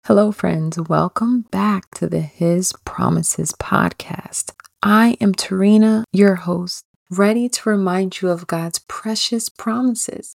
Hello, friends. Welcome back to the His Promises podcast. I am Tarina, your host, ready to remind you of God's precious promises.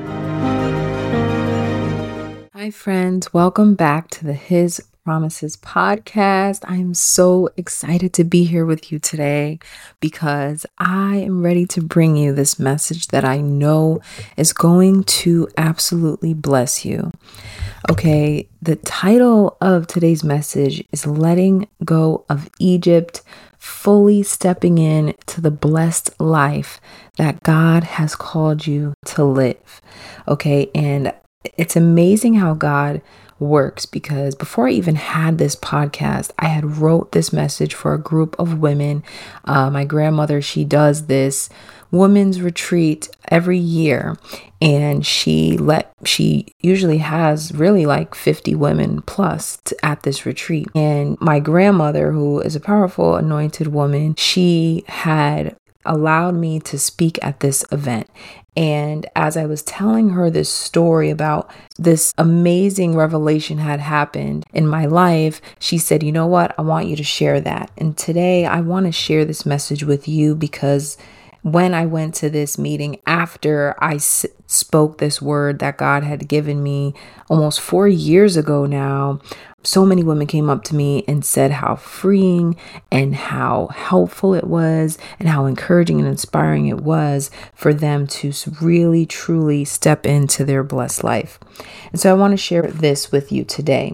Hi, friends. Welcome back to the His Promises podcast. I am so excited to be here with you today because I am ready to bring you this message that I know is going to absolutely bless you. Okay, the title of today's message is Letting Go of Egypt, Fully Stepping In to the Blessed Life that God has called you to live. Okay, and it's amazing how God works because before I even had this podcast, I had wrote this message for a group of women. My grandmother, she does this women's retreat every year, and she usually has really like 50 women plus at this retreat. And my grandmother, who is a powerful anointed woman, she had allowed me to speak at this event. And as I was telling her this story about this amazing revelation had happened in my life, she said, "You know what? I want you to share that." And today I want to share this message with you because when I went to this meeting after I spoke this word that God had given me almost 4 years ago now, so many women came up to me and said how freeing and how helpful it was and how encouraging and inspiring it was for them to really, truly step into their blessed life. And so I want to share this with you today.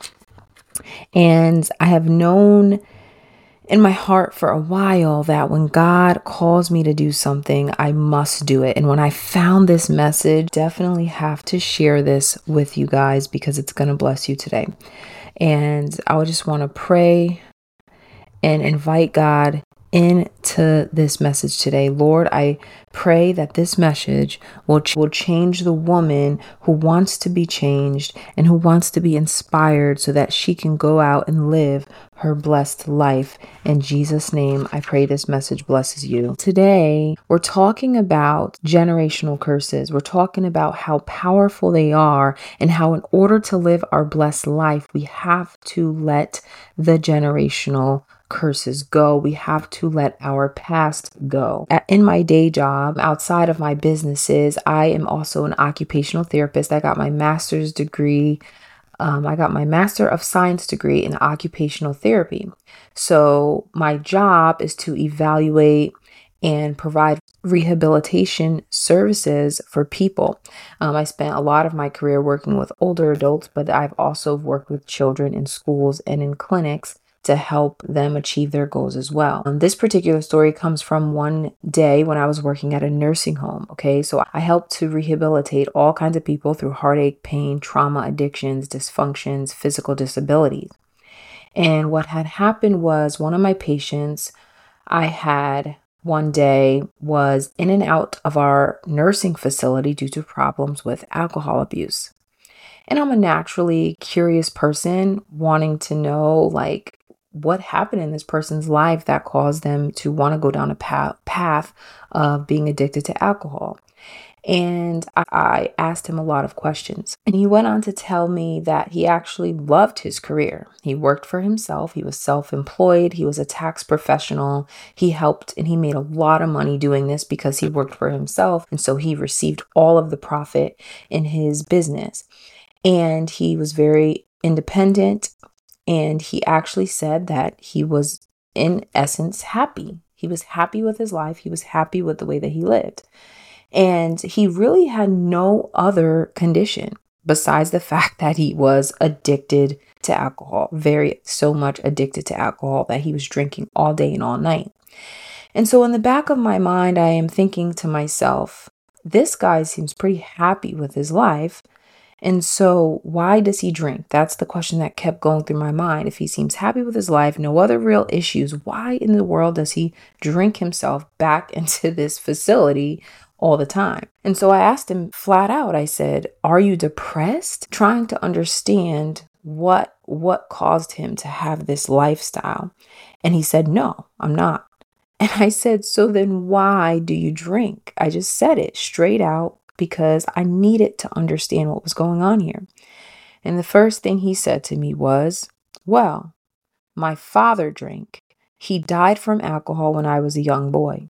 And I have known in my heart for a while that when God calls me to do something, I must do it. And when I found this message, definitely have to share this with you guys because it's going to bless you today. And I would just want to pray and invite God into this message today. Lord, I pray that this message will change the woman who wants to be changed and who wants to be inspired so that she can go out and live her blessed life. In Jesus' name, I pray this message blesses you. Today, we're talking about generational curses. We're talking about how powerful they are and how in order to live our blessed life, we have to let the generational curses go. We have to let our past go. In my day job, outside of my businesses, I am also an occupational therapist. I got my master's degree. I got my Master of Science degree in occupational therapy. So my job is to evaluate and provide rehabilitation services for people. I spent a lot of my career working with older adults, but I've also worked with children in schools and in clinics to help them achieve their goals as well. This particular story comes from one day when I was working at a nursing home. Okay, so I helped to rehabilitate all kinds of people through heartache, pain, trauma, addictions, dysfunctions, physical disabilities. And what had happened was one of my patients I had one day was in and out of our nursing facility due to problems with alcohol abuse. And I'm a naturally curious person wanting to know, like, what happened in this person's life that caused them to want to go down a path of being addicted to alcohol. And I asked him a lot of questions. And he went on to tell me that he actually loved his career. He worked for himself. He was self-employed. He was a tax professional. He helped and he made a lot of money doing this because he worked for himself. And so he received all of the profit in his business. And he was very independent. And he actually said that he was, in essence, happy. He was happy with his life. He was happy with the way that he lived. And he really had no other condition besides the fact that he was addicted to alcohol, so much addicted to alcohol that he was drinking all day and all night. And so in the back of my mind, I am thinking to myself, this guy seems pretty happy with his life. And so why does he drink? That's the question that kept going through my mind. If he seems happy with his life, no other real issues, why in the world does he drink himself back into this facility all the time? And so I asked him flat out, I said, "Are you depressed?" Trying to understand what caused him to have this lifestyle. And he said, "No, I'm not." And I said, "So then why do you drink?" I just said it straight out because I needed to understand what was going on here. And the first thing he said to me was, "Well, my father drank. He died from alcohol when I was a young boy."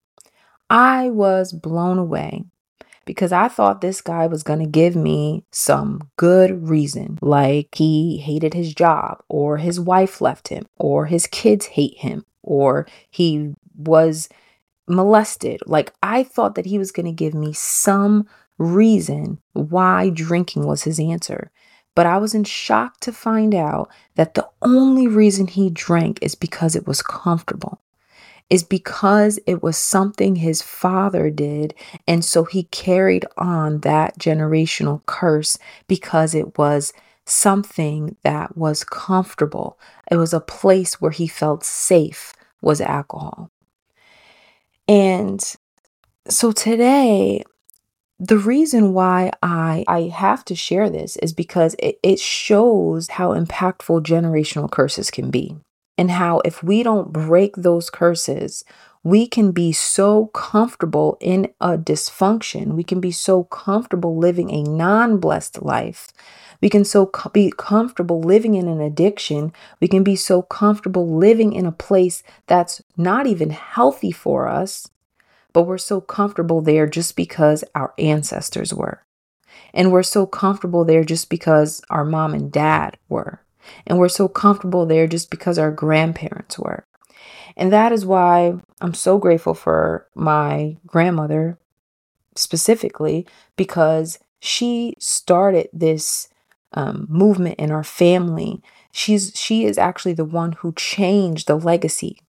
I was blown away because I thought this guy was going to give me some good reason, like he hated his job, or his wife left him, or his kids hate him, or he was molested. Like, I thought that he was going to give me some reason why drinking was his answer. But I was in shock to find out that the only reason he drank is because it was comfortable, is because it was something his father did. And so he carried on that generational curse because it was something that was comfortable. It was a place where he felt safe, was alcohol. And so today, the reason why I have to share this is because it shows how impactful generational curses can be. And how if we don't break those curses, we can be so comfortable in a dysfunction. We can be so comfortable living a non-blessed life. We can be comfortable living in an addiction. We can be so comfortable living in a place that's not even healthy for us, but we're so comfortable there just because our ancestors were. And we're so comfortable there just because our mom and dad were. And we're so comfortable there just because our grandparents were. And that is why I'm so grateful for my grandmother specifically, because she started this movement in our family. She is actually the one who changed the legacy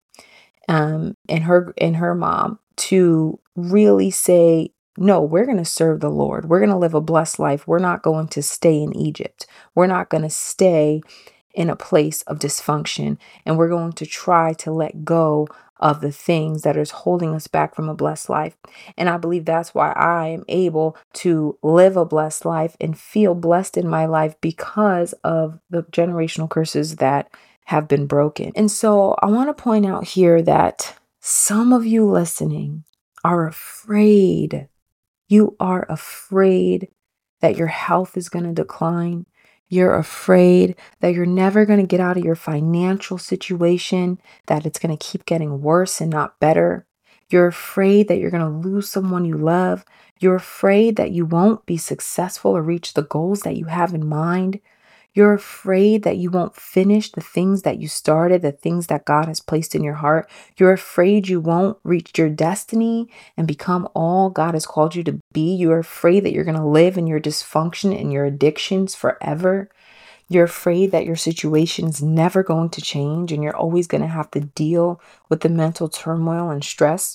and her mom to really say, no, we're going to serve the Lord. We're going to live a blessed life. We're not going to stay in Egypt. We're not going to stay in a place of dysfunction. And we're going to try to let go of the things that is holding us back from a blessed life. And I believe that's why I am able to live a blessed life and feel blessed in my life, because of the generational curses that have been broken. And so I want to point out here that some of you listening are afraid. You are afraid that your health is going to decline. You're afraid that you're never going to get out of your financial situation, that it's going to keep getting worse and not better. You're afraid that you're going to lose someone you love. You're afraid that you won't be successful or reach the goals that you have in mind. You're afraid that you won't finish the things that you started, the things that God has placed in your heart. You're afraid you won't reach your destiny and become all God has called you to be. You're afraid that you're going to live in your dysfunction and your addictions forever. You're afraid that your situation is never going to change and you're always going to have to deal with the mental turmoil and stress.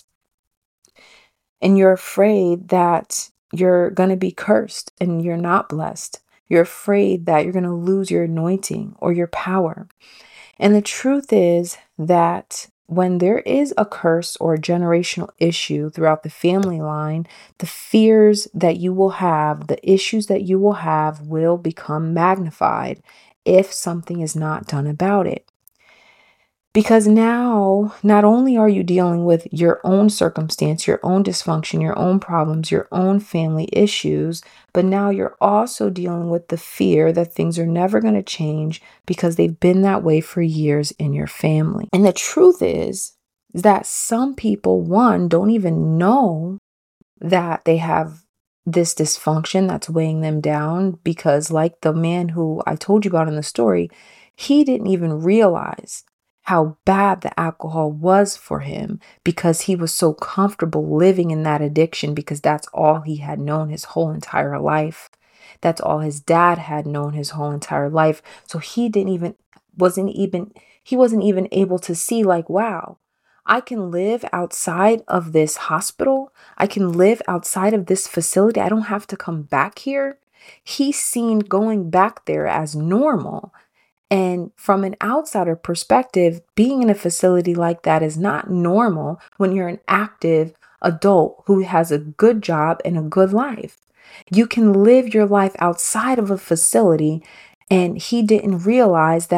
And you're afraid that you're going to be cursed and you're not blessed. You're afraid that you're going to lose your anointing or your power. And the truth is that when there is a curse or a generational issue throughout the family line, the fears that you will have, the issues that you will have, will become magnified if something is not done about it. Because now, not only are you dealing with your own circumstance, your own dysfunction, your own problems, your own family issues, but now you're also dealing with the fear that things are never going to change because they've been that way for years in your family. And the truth is that some people, one, don't even know that they have this dysfunction that's weighing them down, because like the man who I told you about in the story, he didn't even realize how bad the alcohol was for him because he was so comfortable living in that addiction, because that's all he had known his whole entire life. That's all his dad had known his whole entire life. So he wasn't even able to see, like, wow, I can live outside of this hospital. I can live outside of this facility. I don't have to come back here. He's seen going back there as normal. And from an outsider perspective, being in a facility like that is not normal when you're an active adult who has a good job and a good life. You can live your life outside of a facility, and he didn't realize that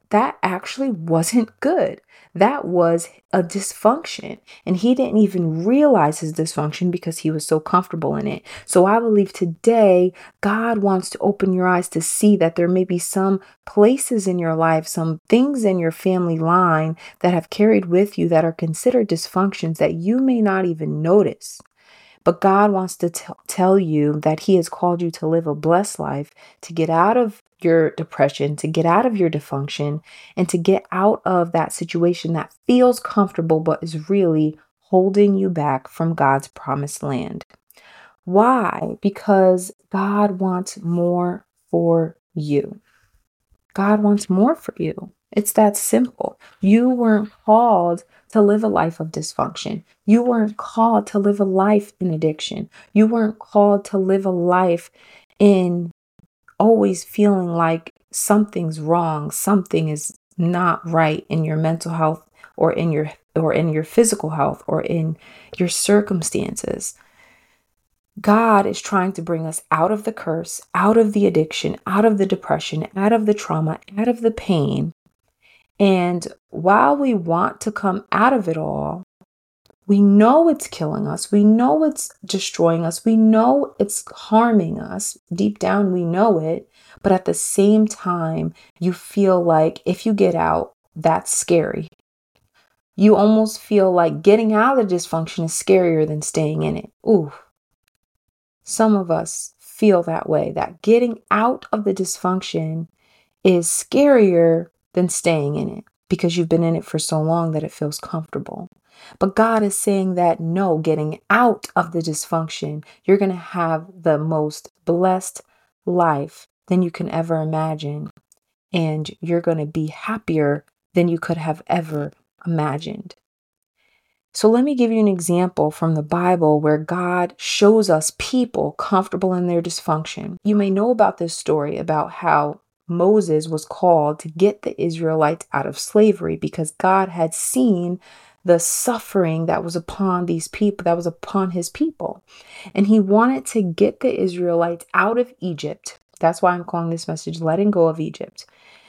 that actually wasn't good. That was a dysfunction. And he didn't even realize his dysfunction because he was so comfortable in it. So I believe today God wants to open your eyes to see that there may be some places in your life, some things in your family line that have carried with you that are considered dysfunctions that you may not even notice. But God wants to tell you that He has called you to live a blessed life, to get out of your depression, to get out of your dysfunction, and to get out of that situation that feels comfortable but is really holding you back from God's promised land. Why? Because God wants more for you. God wants more for you. It's that simple. You weren't called to live a life of dysfunction. You weren't called to live a life in addiction. You weren't called to live a life in always feeling like something's wrong, something is not right in your mental health or in your physical health or in your circumstances. God is trying to bring us out of the curse, out of the addiction, out of the depression, out of the trauma, out of the pain. And while we want to come out of it all, we know it's killing us. We know it's destroying us. We know it's harming us. Deep down, we know it. But at the same time, you feel like if you get out, that's scary. You almost feel like getting out of the dysfunction is scarier than staying in it. Ooh. Some of us feel that way, that getting out of the dysfunction is scarier than staying in it because you've been in it for so long that it feels comfortable. But God is saying that no, getting out of the dysfunction, you're going to have the most blessed life than you can ever imagine. And you're going to be happier than you could have ever imagined. So let me give you an example from the Bible where God shows us people comfortable in their dysfunction. You may know about this story about how Moses was called to get the Israelites out of slavery because God had seen the suffering that was upon these people, that was upon his people. And he wanted to get the Israelites out of Egypt. That's why I'm calling this message, Letting Go of Egypt.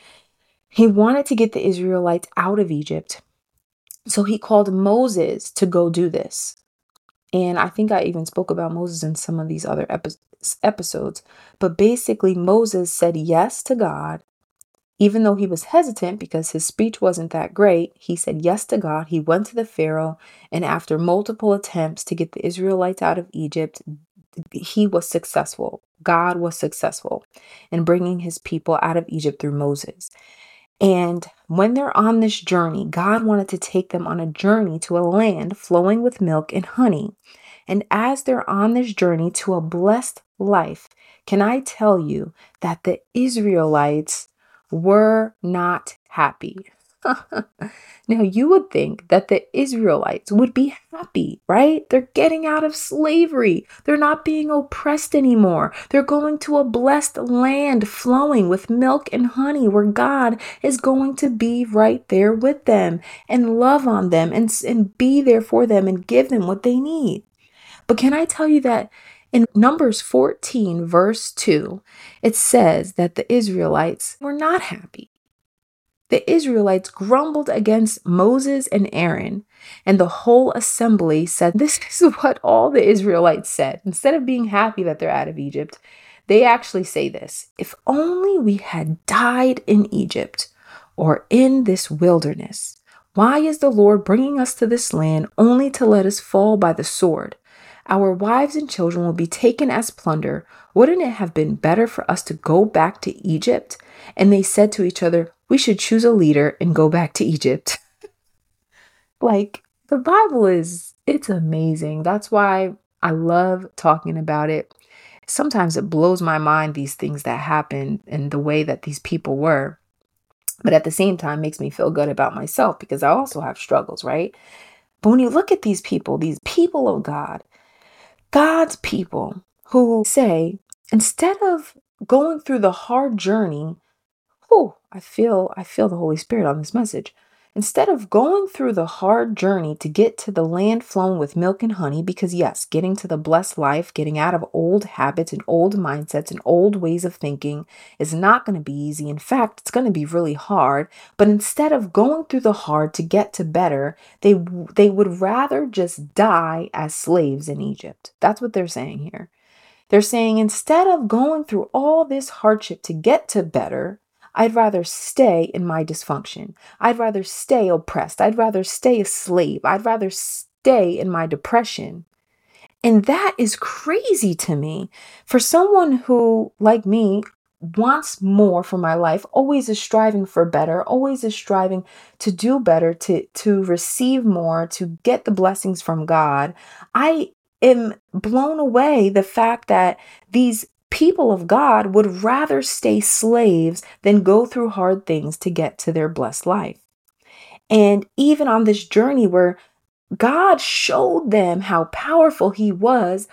He wanted to get the Israelites out of Egypt. So he called Moses to go do this. And I think I even spoke about Moses in some of these other episodes. But basically, Moses said yes to God, even though he was hesitant because his speech wasn't that great. He said yes to God. He went to the Pharaoh. And after multiple attempts to get the Israelites out of Egypt, he was successful. God was successful in bringing his people out of Egypt through Moses. And when they're on this journey, God wanted to take them on a journey to a land flowing with milk and honey. And as they're on this journey to a blessed life, can I tell you that the Israelites were not happy? Now, you would think that the Israelites would be happy, right? They're getting out of slavery. They're not being oppressed anymore. They're going to a blessed land flowing with milk and honey where God is going to be right there with them and love on them and be there for them and give them what they need. But can I tell you that in Numbers 14, verse 2, it says that the Israelites were not happy. The Israelites grumbled against Moses and Aaron, and the whole assembly said, this is what all the Israelites said. Instead of being happy that they're out of Egypt, they actually say this: if only we had died in Egypt or in this wilderness. Why is the Lord bringing us to this land only to let us fall by the sword? Our wives and children will be taken as plunder. Wouldn't it have been better for us to go back to Egypt? And they said to each other, we should choose a leader and go back to Egypt. Like, the Bible it's amazing. That's why I love talking about it. Sometimes it blows my mind, these things that happen and the way that these people were. But at the same time, makes me feel good about myself because I also have struggles, right? But when you look at these people of God, God's people who say, instead of going through the hard journey, I feel the Holy Spirit on this message. Instead of going through the hard journey to get to the land flowing with milk and honey, because yes, getting to the blessed life, getting out of old habits and old mindsets and old ways of thinking is not going to be easy. In fact, it's going to be really hard. But instead of going through the hard to get to better, they would rather just die as slaves in Egypt. That's what they're saying here. They're saying instead of going through all this hardship to get to better, I'd rather stay in my dysfunction. I'd rather stay oppressed. I'd rather stay a slave. I'd rather stay in my depression. And that is crazy to me. For someone who, like me, wants more for my life, always is striving for better, always is striving to do better, to receive more, to get the blessings from God. I am blown away the fact that these people of God would rather stay slaves than go through hard things to get to their blessed life. And even on this journey where God showed them how powerful he was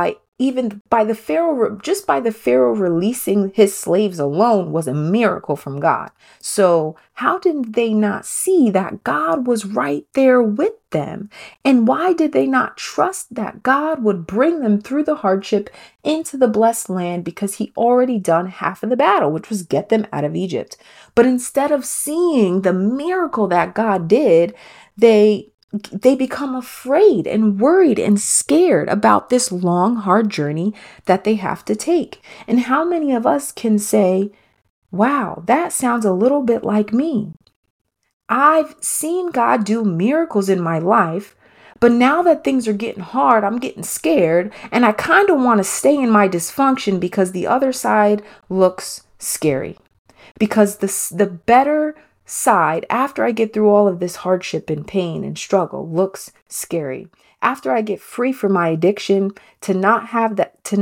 by the Pharaoh, just by the Pharaoh releasing his slaves alone was a miracle from God. So how did they not see that God was right there with them? And why did they not trust that God would bring them through the hardship into the blessed land? Because he already done half of the battle, which was get them out of Egypt. But instead of seeing the miracle that God did, they become afraid and worried and scared about this long, hard journey that they have to take. And how many of us can say, wow, that sounds a little bit like me. I've seen God do miracles in my life, but now that things are getting hard, I'm getting scared, and I kind of want to stay in my dysfunction because the other side looks scary. Because the better side, after I get through all of this hardship and pain and struggle, looks scary. After I get free from my addiction, to not have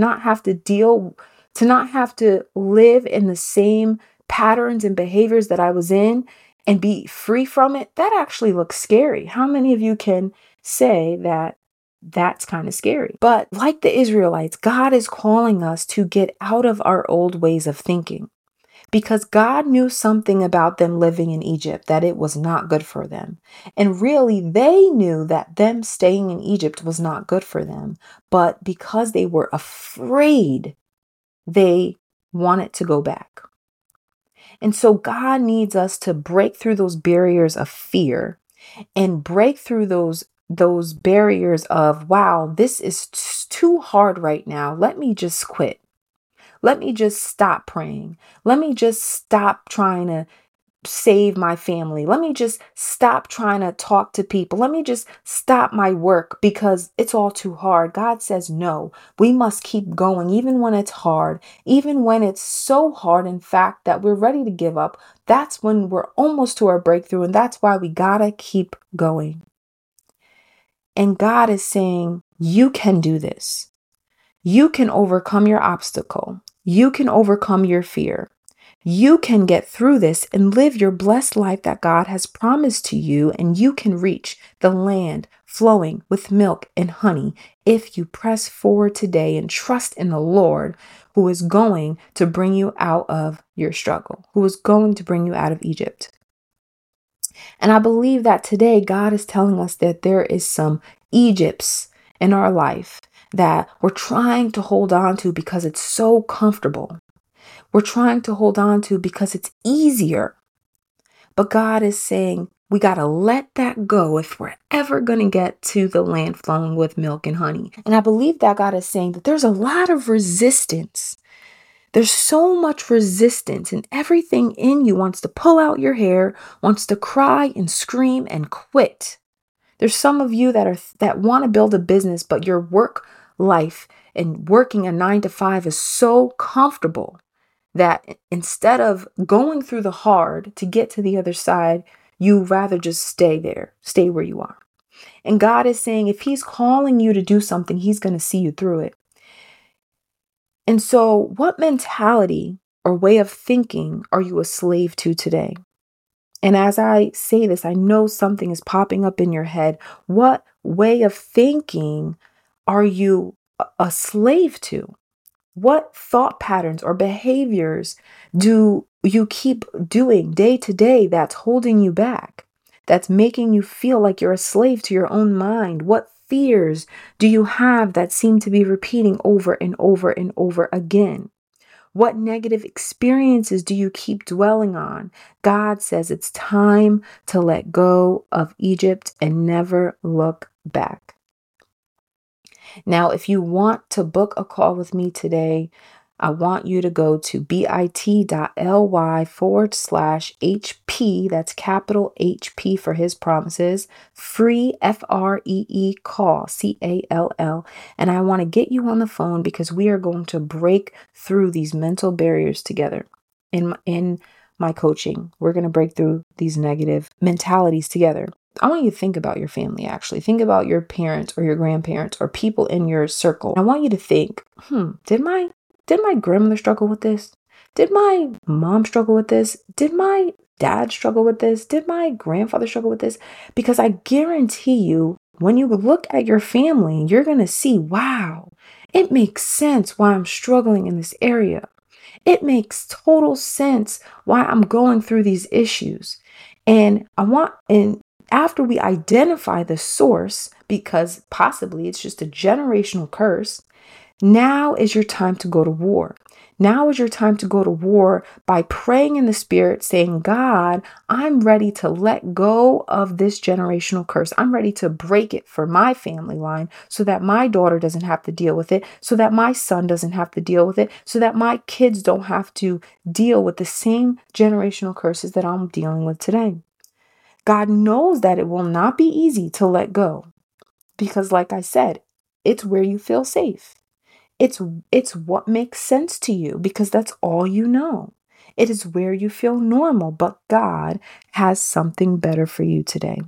to live in the same patterns and behaviors that I was in and be free from it, that actually looks scary. How many of you can say that that's kind of scary? But like the Israelites, God is calling us to get out of our old ways of thinking. Because God knew something about them living in Egypt, that it was not good for them. And really, they knew that them staying in Egypt was not good for them. But because they were afraid, they wanted to go back. And so God needs us to break through those barriers of fear and break through those barriers of, wow, this is too hard right now. Let me just quit. Let me just stop praying. Let me just stop trying to save my family. Let me just stop trying to talk to people. Let me just stop my work because it's all too hard. God says, no, we must keep going even when it's hard, even when it's so hard, in fact, that we're ready to give up. That's when we're almost to our breakthrough. And that's why we gotta keep going. And God is saying, you can do this. You can overcome your obstacle. You can overcome your fear. You can get through this and live your blessed life that God has promised to you, and you can reach the land flowing with milk and honey if you press forward today and trust in the Lord, who is going to bring you out of your struggle, who is going to bring you out of Egypt. And I believe that today God is telling us that there is some Egypts in our life that we're trying to hold on to because it's so comfortable. We're trying to hold on to because it's easier. But God is saying we got to let that go if we're ever going to get to the land flowing with milk and honey. And I believe that God is saying that there's a lot of resistance. There's so much resistance, and everything in you wants to pull out your hair, wants to cry and scream and quit. There's some of you that want to build a business, but your work life and working a 9 to 5 is so comfortable that instead of going through the hard to get to the other side, you rather just stay there, stay where you are. And God is saying, if he's calling you to do something, he's going to see you through it. And so what mentality or way of thinking are you a slave to today? And as I say this, I know something is popping up in your head. What way of thinking are you a slave to? What thought patterns or behaviors do you keep doing day to day that's holding you back, that's making you feel like you're a slave to your own mind? What fears do you have that seem to be repeating over and over and over again? What negative experiences do you keep dwelling on? God says it's time to let go of Egypt and never look back. Now, if you want to book a call with me today, I want you to go to bit.ly/HP. That's capital HP for his promises. Free FREE call, CALL. And I want to get you on the phone because we are going to break through these mental barriers together. In my coaching, we're going to break through these negative mentalities together. I want you to think about your family, actually. Think about your parents or your grandparents or people in your circle. I want you to think, did my grandmother struggle with this? Did my mom struggle with this? Did my dad struggle with this? Did my grandfather struggle with this? Because I guarantee you, when you look at your family, you're going to see, wow, it makes sense why I'm struggling in this area. It makes total sense why I'm going through these issues. And after we identify the source, because possibly it's just a generational curse, now is your time to go to war. Now is your time to go to war by praying in the Spirit, saying, God, I'm ready to let go of this generational curse. I'm ready to break it for my family line so that my daughter doesn't have to deal with it, so that my son doesn't have to deal with it, so that my kids don't have to deal with the same generational curses that I'm dealing with today. God knows that it will not be easy to let go because, like I said, it's where you feel safe. It's what makes sense to you because that's all you know. It is where you feel normal, but God has something better for you today.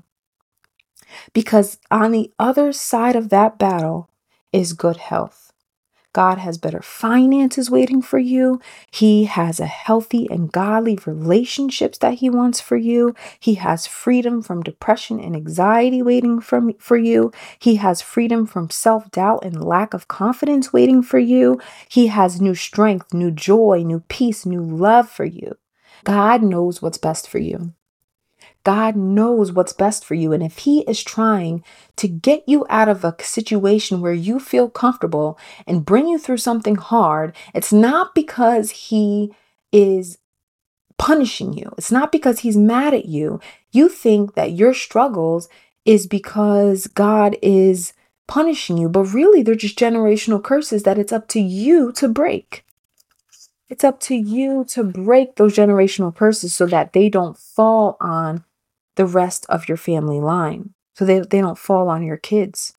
Because on the other side of that battle is good health. God has better finances waiting for you. He has a healthy and godly relationships that he wants for you. He has freedom from depression and anxiety waiting for you. He has freedom from self-doubt and lack of confidence waiting for you. He has new strength, new joy, new peace, new love for you. God knows what's best for you. God knows what's best for you. And if he is trying to get you out of a situation where you feel comfortable and bring you through something hard, it's not because he is punishing you. It's not because he's mad at you. You think that your struggles is because God is punishing you, but really they're just generational curses that it's up to you to break. It's up to you to break those generational curses so that they don't fall on the rest of your family line, so they don't fall on your kids.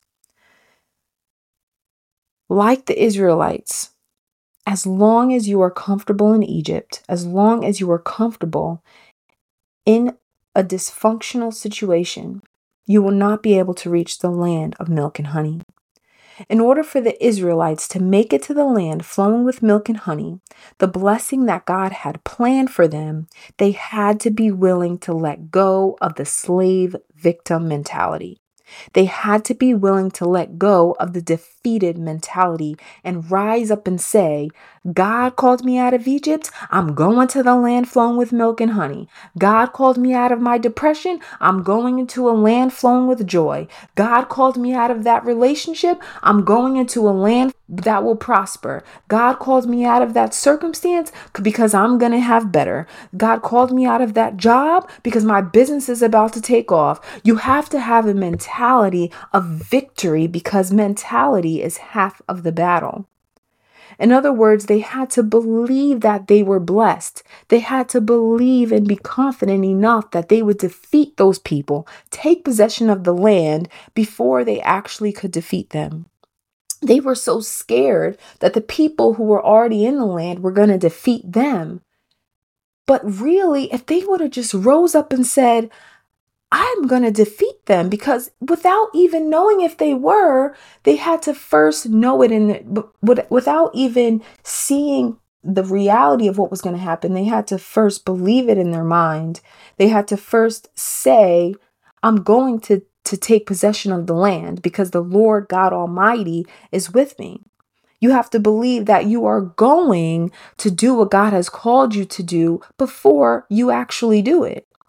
Like the Israelites, as long as you are comfortable in Egypt, as long as you are comfortable in a dysfunctional situation, you will not be able to reach the land of milk and honey. In order for the Israelites to make it to the land flowing with milk and honey, the blessing that God had planned for them, they had to be willing to let go of the slave victim mentality. They had to be willing to let go of the defeated mentality and rise up and say, God called me out of Egypt. I'm going to the land flowing with milk and honey. God called me out of my depression. I'm going into a land flowing with joy. God called me out of that relationship. I'm going into a land that will prosper. God called me out of that circumstance because I'm going to have better. God called me out of that job because my business is about to take off. You have to have a mentality of victory because mentality is half of the battle. In other words, they had to believe that they were blessed. They had to believe and be confident enough that they would defeat those people, take possession of the land before they actually could defeat them. They were so scared that the people who were already in the land were going to defeat them. But really, if they would have just rose up and said, I'm going to defeat them, because without even knowing if they were, they had to first know it without even seeing the reality of what was going to happen. They had to first believe it in their mind. They had to first say, I'm going to take possession of the land because the Lord God Almighty is with me. You have to believe that you are going to do what God has called you to do before you actually do it.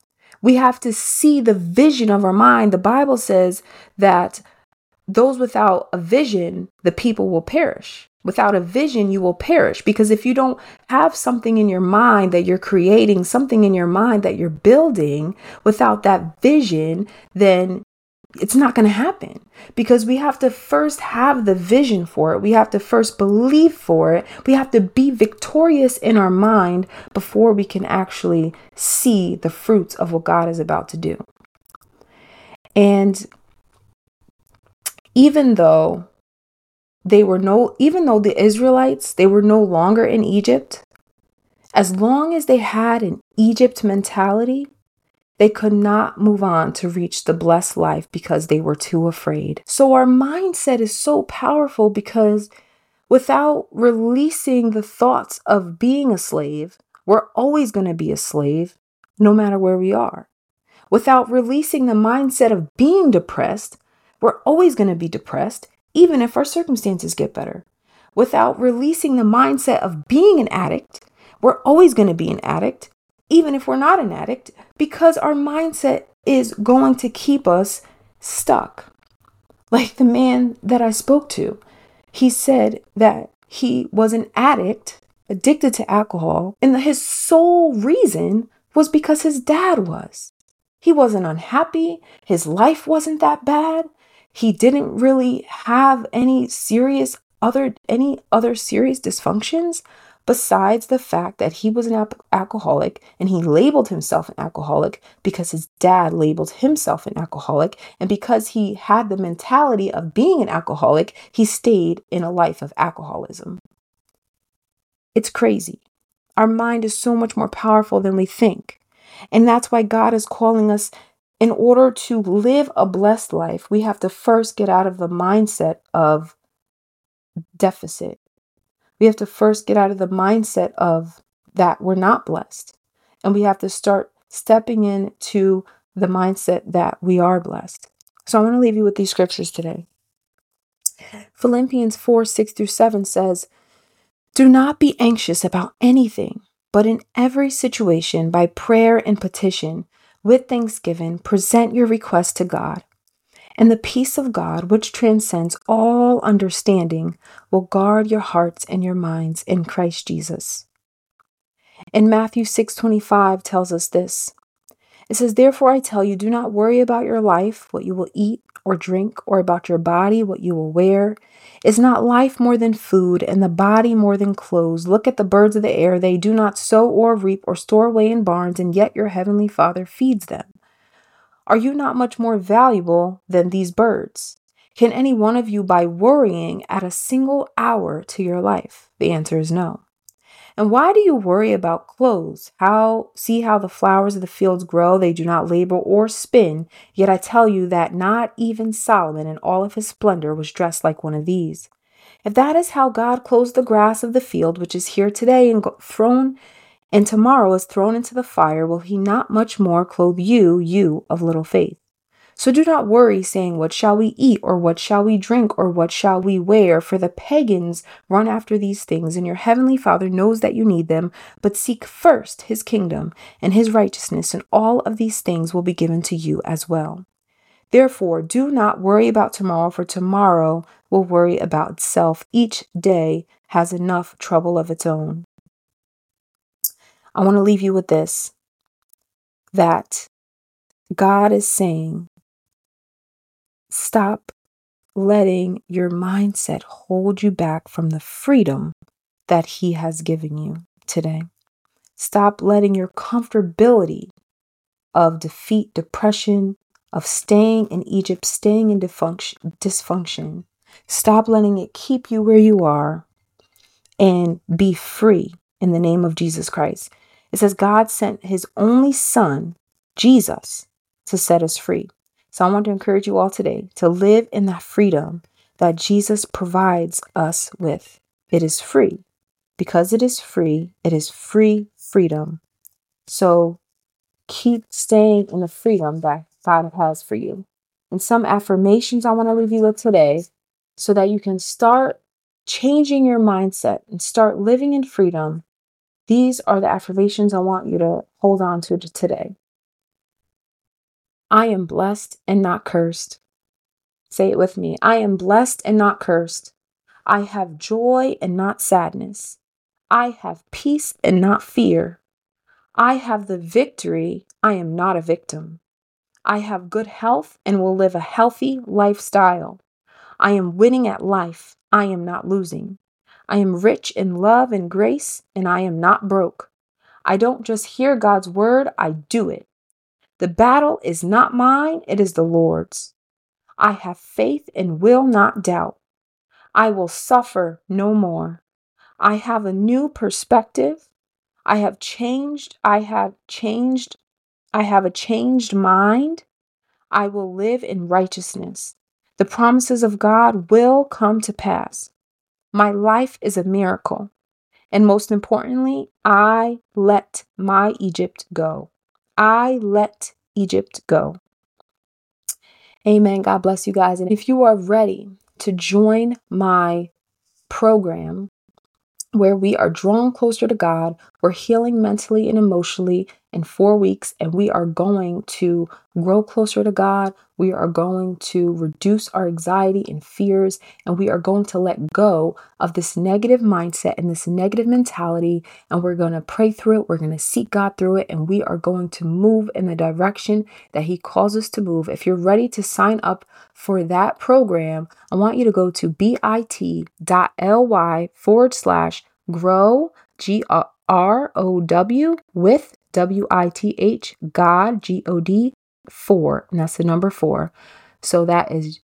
We have to see the vision of our mind. The Bible says that those without a vision, the people will perish. Without a vision, you will perish. Because if you don't have something in your mind that you're creating, something in your mind that you're building, without that vision, then it's not going to happen. Because we have to first have the vision for it. We have to first believe for it. We have to be victorious in our mind before we can actually see the fruits of what God is about to do. And even though the Israelites, they were no longer in Egypt, as long as they had an Egypt mentality, they could not move on to reach the blessed life because they were too afraid. So our mindset is so powerful because without releasing the thoughts of being a slave, we're always going to be a slave no matter where we are. Without releasing the mindset of being depressed, we're always going to be depressed, even if our circumstances get better. Without releasing the mindset of being an addict, we're always going to be an addict, even if we're not an addict, because our mindset is going to keep us stuck. Like the man that I spoke to, he said that he was an addict, addicted to alcohol, and his sole reason was because his dad was. He wasn't unhappy. His life wasn't that bad. He didn't really have any other serious dysfunctions besides the fact that he was an alcoholic, and he labeled himself an alcoholic because his dad labeled himself an alcoholic. And because he had the mentality of being an alcoholic, he stayed in a life of alcoholism. It's crazy. Our mind is so much more powerful than we think. And that's why God is calling us, in order to live a blessed life, we have to first get out of the mindset of deficit. We have to first get out of the mindset of that we're not blessed. And we have to start stepping into the mindset that we are blessed. So I want to leave you with these scriptures today. Philippians 4:6-7 says, "Do not be anxious about anything, but in every situation, by prayer and petition, with thanksgiving, present your requests to God. And the peace of God, which transcends all understanding, will guard your hearts and your minds in Christ Jesus." And Matthew 6:25 tells us this. It says, "Therefore I tell you, do not worry about your life, what you will eat or drink, or about your body, what you will wear. Is not life more than food, and the body more than clothes? Look at the birds of the air. They do not sow or reap or store away in barns, and yet your heavenly Father feeds them. Are you not much more valuable than these birds? Can any one of you, by worrying, add a single hour to your life?" The answer is no. "And why do you worry about clothes? See how the flowers of the fields grow? They do not labor or spin. Yet I tell you that not even Solomon in all of his splendor was dressed like one of these. If that is how God clothes the grass of the field, which is here today and tomorrow is thrown into the fire, will he not much more clothe you, you of little faith? So do not worry, saying, what shall we eat, or what shall we drink, or what shall we wear? For the pagans run after these things, and your heavenly Father knows that you need them. But seek first his kingdom and his righteousness, and all of these things will be given to you as well. Therefore, do not worry about tomorrow, for tomorrow will worry about itself. Each day has enough trouble of its own." I want to leave you with this, that God is saying, stop letting your mindset hold you back from the freedom that he has given you today. Stop letting your comfortability of defeat, depression, of staying in Egypt, staying in dysfunction. Stop letting it keep you where you are, and be free in the name of Jesus Christ. It says God sent his only son, Jesus, to set us free. So I want to encourage you all today to live in that freedom that Jesus provides us with. It is free. Because it is free freedom. So keep staying in the freedom that God has for you. And some affirmations I want to leave you with today, so that you can start changing your mindset and start living in freedom. These are the affirmations I want you to hold on to today. I am blessed and not cursed. Say it with me. I am blessed and not cursed. I have joy and not sadness. I have peace and not fear. I have the victory. I am not a victim. I have good health and will live a healthy lifestyle. I am winning at life. I am not losing. I am rich in love and grace, and I am not broke. I don't just hear God's word, I do it. The battle is not mine, it is the Lord's. I have faith and will not doubt. I will suffer no more. I have a new perspective. I have a changed mind. I will live in righteousness. The promises of God will come to pass. My life is a miracle. And most importantly, I let my Egypt go. I let Egypt go. Amen. God bless you guys. And if you are ready to join my program where we are drawn closer to God, we're healing mentally and emotionally in 4 weeks, and we are going to grow closer to God. We are going to reduce our anxiety and fears, and we are going to let go of this negative mindset and this negative mentality, and we're going to pray through it. We're going to seek God through it, and we are going to move in the direction that He calls us to move. If you're ready to sign up for that program, I want you to go to bit.ly/grow, GROW, with WITH, God, GOD, 4. And that's the number 4. So that is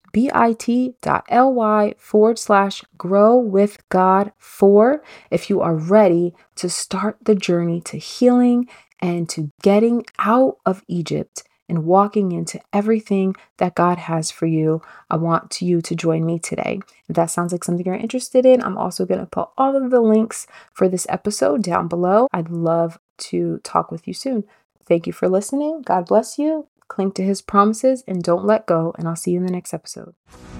bit.ly/grow with God 4. If you are ready to start the journey to healing and to getting out of Egypt and walking into everything that God has for you, I want you to join me today. If that sounds like something you're interested in, I'm also going to put all of the links for this episode down below. I'd love to talk with you soon. Thank you for listening. God bless you. Cling to His promises and don't let go. And I'll see you in the next episode.